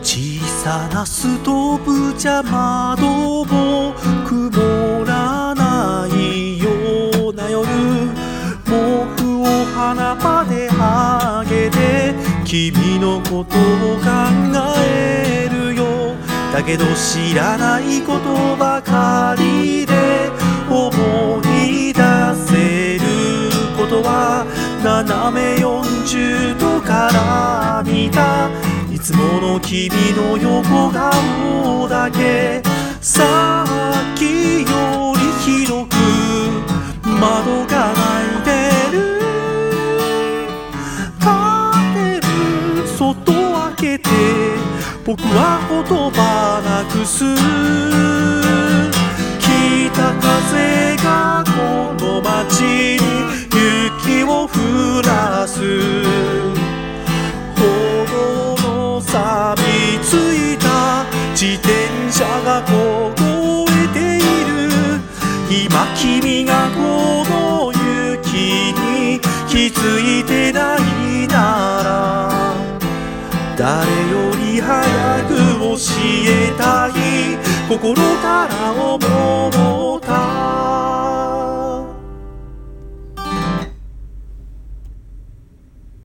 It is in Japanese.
小さなストーブじゃ窓も曇らないような夜、毛布を鼻まで上げて君のことを考えるよ。だけど知らないことばかりで思い出せることは、斜め40度から見たいつもの君の横顔だけ。さっきより広く窓が開いてる、カーテンそっと開けて僕は言葉なくす。北風がこの街に雪を降らす。歩道の錆びついた自転車が凍えている。今君がこの雪に気づいてないなら、誰より早く教えたい、心から思った。